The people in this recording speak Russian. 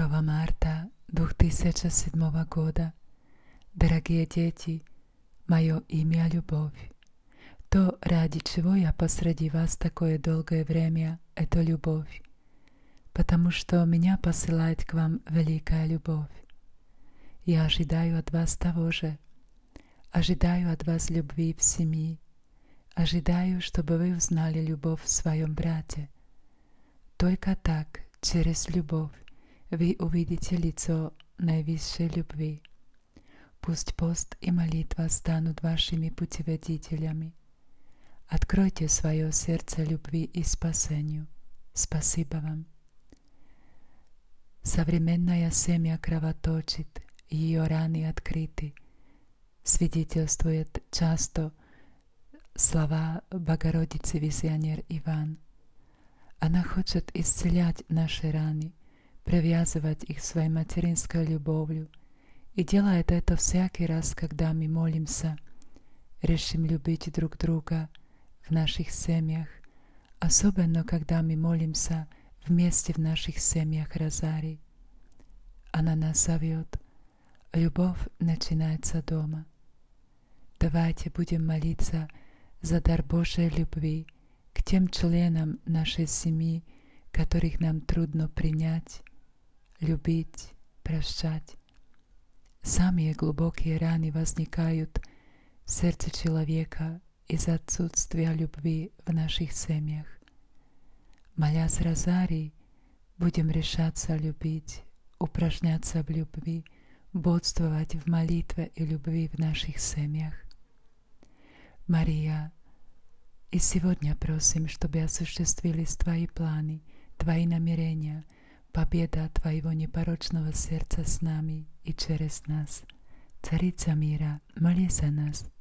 1 марта 2007 года. Дорогие дети, мое имя Любовь. То, ради чего я посреди вас такое долгое время, это любовь, потому что меня посылает к вам великая любовь. Я ожидаю от вас того же. Ожидаю от вас любви в семье. Ожидаю, чтобы вы узнали любовь в своем брате. Только так, через любовь, вы увидите лицо наивысшей любви. Пусть пост и молитва станут вашими путеводителями. Откройте свое сердце любви и спасению. Спасибо вам. Современная семья кровоточит, ее раны открыты. Свидетельствует часто слова Богородицы Визионер Иван. Она хочет исцелять наши раны, привязывать их своей материнской любовью, и делает это всякий раз, когда мы молимся, решим любить друг друга в наших семьях, особенно когда мы молимся вместе в наших семьях розарий. Она нас зовет. Любовь начинается дома. Давайте будем молиться за дар Божьей любви к тем членам нашей семьи, которых нам трудно принять, любить, прощать. Самые глубокие раны возникают в сердце человека из-за отсутствия любви в наших семьях. Молясь розарий, будем решаться любить, упражняться в любви, бодствовать в молитве и любви в наших семьях. Мария, и сегодня просим, чтобы осуществились Твои планы, Твои намерения, победа Твоего непорочного сердца с нами и через нас. Царица мира, молись за нас.